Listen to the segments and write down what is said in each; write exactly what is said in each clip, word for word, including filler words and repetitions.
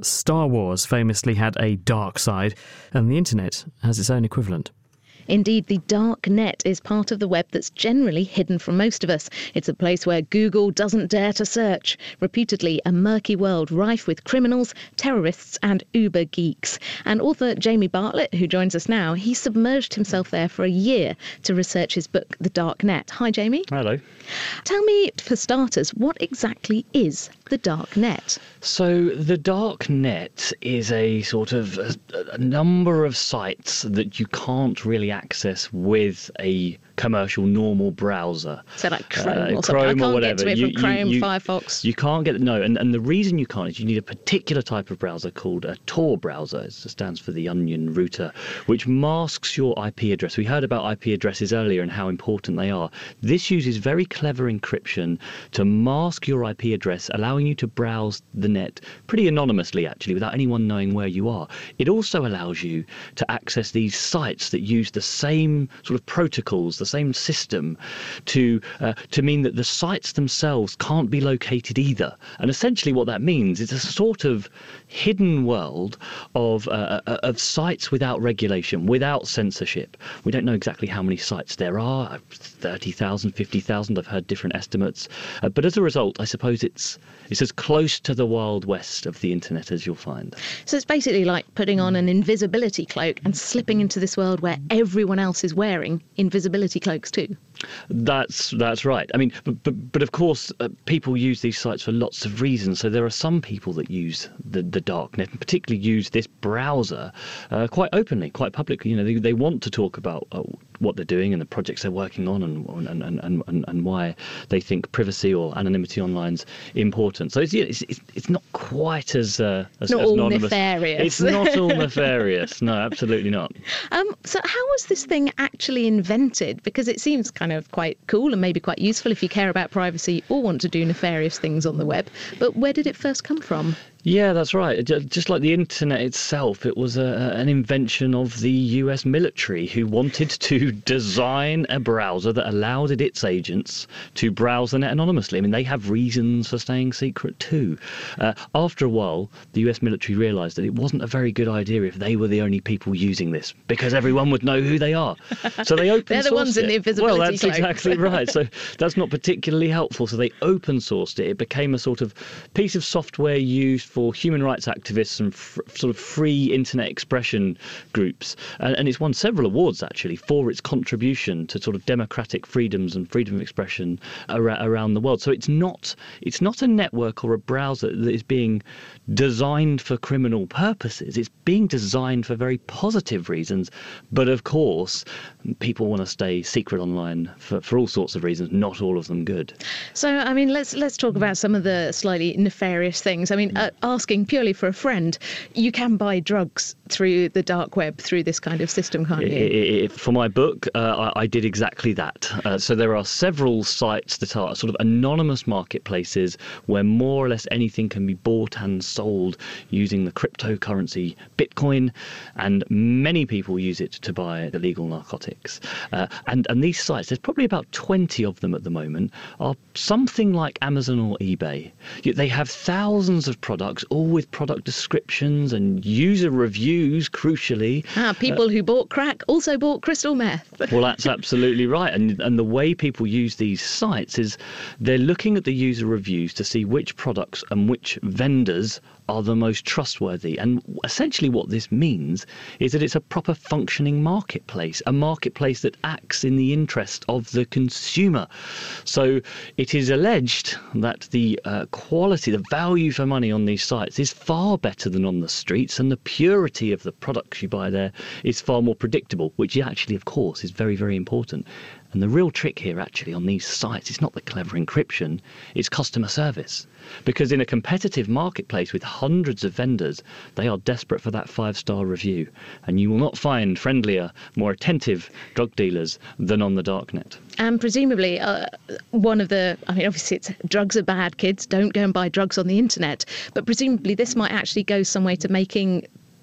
Star Wars famously had a dark side, and the internet has its own equivalent. Indeed, the dark net is part of the web that's generally hidden from most of us. It's a place where Google doesn't dare to search. Reputedly, a murky world rife with criminals, terrorists and uber geeks. And author Jamie Bartlett, who joins us now, he submerged himself there for a year to research his book, The Dark Net. Hi, Jamie. Hello. Tell me, for starters, what exactly is the dark net? So the dark net is a sort of a, a number of sites that you can't really access with a commercial normal browser. So like Chrome uh, or something. Chrome I can't or whatever. get to it you, from Chrome, you, you, Firefox. You can't get no, and, and the reason you can't is you need a particular type of browser called a Tor browser. It stands for the Onion Router, which masks your I P address. We heard about I P addresses earlier and how important they are. This uses very clever encryption to mask your I P address, allowing you to browse the net pretty anonymously, actually, without anyone knowing where you are. It also allows you to access these sites that use the same sort of protocols, the same system, to uh, to mean that the sites themselves can't be located either. And essentially what that means is a sort of hidden world of uh, of sites without regulation, without censorship. We don't know exactly how many sites there are, thirty thousand, fifty thousand, I've heard different estimates. Uh, but as a result, I suppose it's it's as close to the Wild West of the internet as you'll find. So it's basically like putting on an invisibility cloak and slipping into this world where everyone else is wearing invisibility cloaks too. That's that's right. I mean, but but, but of course, uh, people use these sites for lots of reasons. So there are some people that use the, the darknet, and particularly use this browser uh, quite openly, quite publicly. You know, they, they want to talk about uh, what they're doing and the projects they're working on, and and, and, and, and and why they think privacy or anonymity online is important. So it's it's, it's, it's not quite as uh, as, not as all anonymous. nefarious. It's not all nefarious. No, absolutely not. Um, so how was this thing actually invented? Because it seems kind of quite cool and maybe quite useful if you care about privacy or want to do nefarious things on the web. But where did it first come from? Yeah, that's right. Just like the internet itself, it was a, an invention of the U S military, who wanted to design a browser that allowed its agents to browse the net anonymously. I mean, they have reasons for staying secret too. Uh, after a while, the U S military realised that it wasn't a very good idea if they were the only people using this, because everyone would know who they are. So they open sourced They're the ones it. in the invisibility Well, that's cloak. exactly right. So that's not particularly helpful. So they open sourced it. It became a sort of piece of software used for human rights activists and f- sort of free internet expression groups. And, and it's won several awards, actually, for its contribution to sort of democratic freedoms and freedom of expression ar- around the world. So it's not it's not a network or a browser that is being designed for criminal purposes. It's being designed for very positive reasons. But of course, people want to stay secret online for, for all sorts of reasons, not all of them good. So, I mean, let's let's talk about some of the slightly nefarious things. I mean, uh, asking purely for a friend, you can buy drugs through the dark web, through this kind of system, can't you? It, it, for my book, uh, I, I did exactly that. Uh, so there are several sites that are sort of anonymous marketplaces where more or less anything can be bought and sold using the cryptocurrency Bitcoin, and many people use it to buy illegal narcotics. Uh, and, and these sites, there's probably about twenty of them at the moment, are something like Amazon or eBay. They have thousands of products, all with product descriptions and user reviews, crucially. Ah, people uh, who bought crack also bought crystal meth. Well, that's absolutely right. And and the way people use these sites is they're looking at the user reviews to see which products and which vendors are the most trustworthy. And essentially what this means is that it's a proper functioning marketplace, a marketplace that acts in the interest of the consumer. So it is alleged that the uh, quality, the value for money on these sites is far better than on the streets, and the purity of the products you buy there is far more predictable, which actually, of course, is very, very important. And the real trick here, actually, on these sites, is not the clever encryption, it's customer service. Because in a competitive marketplace with hundreds of vendors, they are desperate for that five-star review. And you will not find friendlier, more attentive drug dealers than on the darknet. And presumably, uh, one of the, I mean, obviously, it's drugs are bad, kids. Don't go and buy drugs on the internet. But presumably, this might actually go some way to making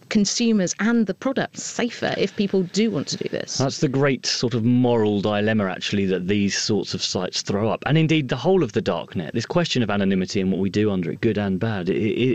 consumers and the products safer if people do want to do this? That's the great sort of moral dilemma, actually, that these sorts of sites throw up. And indeed, the whole of the darknet, this question of anonymity and what we do under it, good and bad,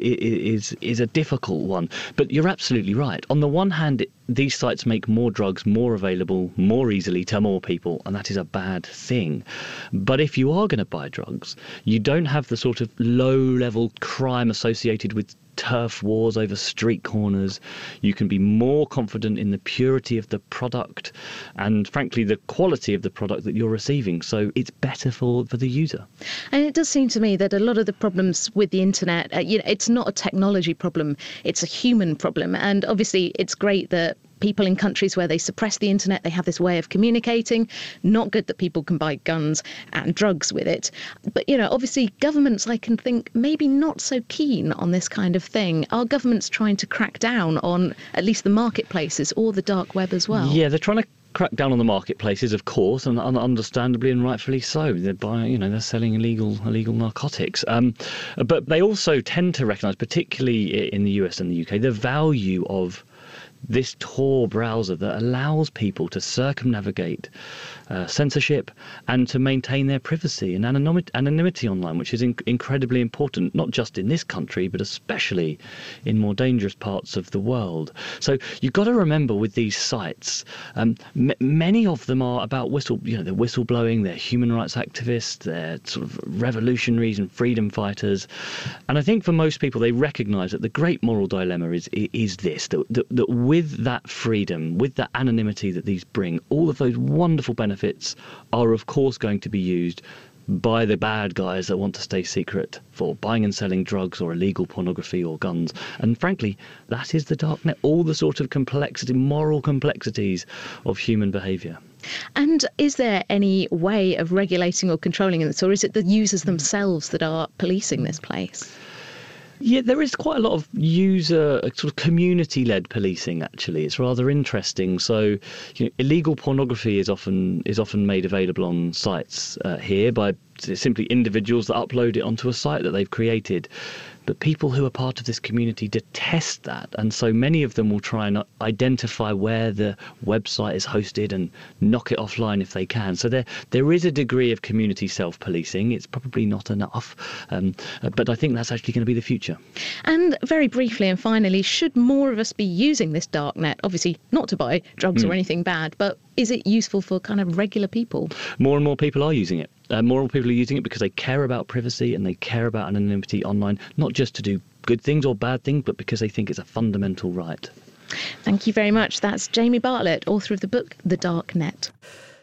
is, is a difficult one. But you're absolutely right. On the one hand, it, these sites make more drugs more available more easily to more people, and that is a bad thing. But if you are going to buy drugs, you don't have the sort of low-level crime associated with turf wars over street corners. You can be more confident in the purity of the product and, frankly, the quality of the product that you're receiving. So it's better for, for the user. And it does seem to me that a lot of the problems with the internet, uh, you know, it's not a technology problem, it's a human problem. And obviously it's great that people in countries where they suppress the internet, they have this way of communicating. Not good that people can buy guns and drugs with it. But, you know, obviously governments, I can think, maybe not so keen on this kind of thing. Are governments trying to crack down on at least the marketplaces or the dark web as well? Yeah, they're trying to crack down on the marketplaces, of course, and understandably and rightfully so. They're buying, you know, they're selling illegal illegal narcotics. Um, but they also tend to recognise, particularly in the U S and the U K, the value of this Tor browser that allows people to circumnavigate uh, censorship and to maintain their privacy and anonymity, anonymity online, which is in- incredibly important, not just in this country, but especially in more dangerous parts of the world. So you've got to remember with these sites, um, m- many of them are about whistle, you know, they're whistleblowing, they're human rights activists, they're sort of revolutionaries and freedom fighters. And I think for most people, they recognise that the great moral dilemma is is this, that, that, that with that freedom, with that anonymity that these bring, all of those wonderful benefits are, of course, going to be used by the bad guys that want to stay secret for buying and selling drugs or illegal pornography or guns. And frankly, that is the darknet, all the sort of complexity, moral complexities of human behaviour. And is there any way of regulating or controlling this, or is it the users themselves that are policing this place? Yeah, there is quite a lot of user, sort of community-led policing, actually. It's rather interesting. So, you know, illegal pornography is often is often made available on sites uh, here by simply individuals that upload it onto a site that they've created. But people who are part of this community detest that, and so many of them will try and identify where the website is hosted and knock it offline if they can. So there there is a degree of community self-policing. It's probably not enough, um, but I think that's actually going to be the future. And very briefly and finally, should more of us be using this darknet? Obviously not to buy drugs mm. or anything bad, but is it useful for kind of regular people? More and more people are using it. Uh, more and more people are using it because they care about privacy and they care about anonymity online, not just to do good things or bad things, but because they think it's a fundamental right. Thank you very much. That's Jamie Bartlett, author of the book The Dark Net.